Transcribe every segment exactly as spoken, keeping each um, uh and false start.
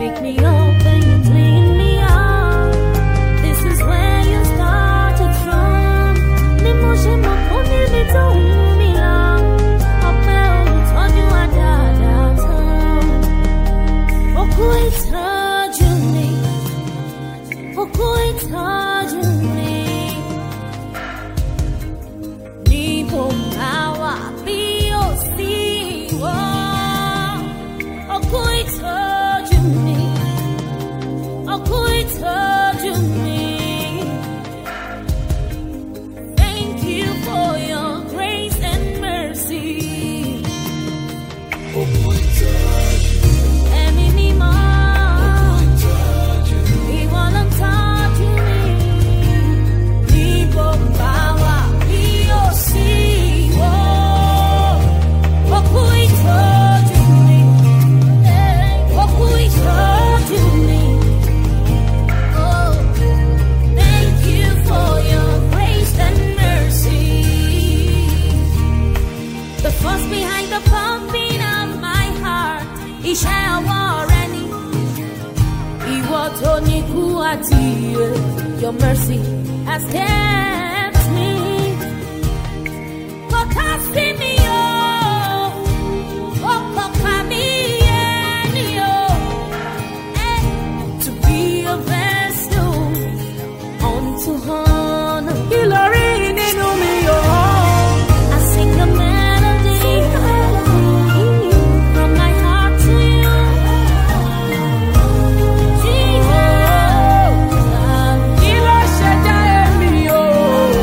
pick me up and you clean me up. This is where you started from. Ni mo ṣe mọ̀ kó níbi tó wù mí lọ. Ọpẹ́ olùtọ́jú àdáadáa tán. Ó kú ìtọ́jú mi. Ó kú ìtọ́jú mi. Níbo bá wà bí ó sì wọ́. Ó kú ìtọ́jú mi. Ó kú ìtọ́jú mi. Thank you for your grace and mercy. Ó kú ìtọ́jú. Ẹ̀mí mímọ́. Ó kú ìtọ́jú. Ìwọ ló ń tọ́jú mi. Níbo bá wà bí ó sì wọ́. Ó kú ìtọ́jú mi. Ó kú ìtọ́jú mi. Oh, thank you for your grace and mercy. The force behind the pumping of my heart. Iṣẹ́ ọwọ́ rẹ ni. Ìwọ tó ní kú àti ìyè. Your mercy has kept me. Kò ká sí mi o. Ó kò ká mi yé ni o. Eh, To be a vessel unto honor. Kí ló rí nínú mi o? I sing a melody from my heart to you. Jesus, Kí ló ṣe jẹ́ èmi o?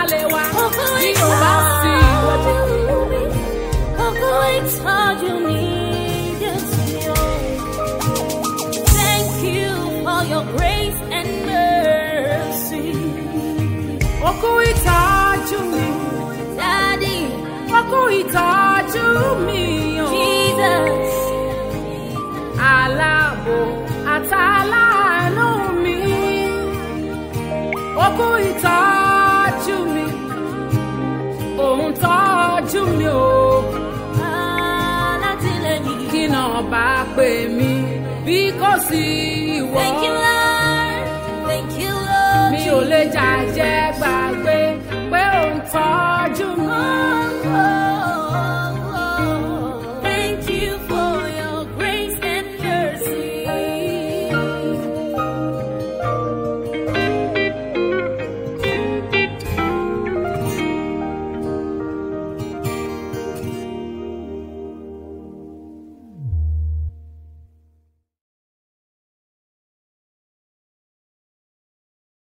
lè wá bí o bá sí ìwọ. Ọkọ ìtọ́jú mi Jésù o. Thank you for your grace and mercy. Ọkọ ìtọ́jú mi. Daddy. Ọkọ ìtọ́jú mi o. Jesus. Aláàbò àtàlánú mi. Ọkọ ìtọ́jú mi. Òun tọ́jú mi o. Alátìlẹ́yìn. Kí náà bá pè mí bí kò sí ìwọ. Thank you, Lord. Thank you, Lord. Mi ò lè jàjẹ́ gbà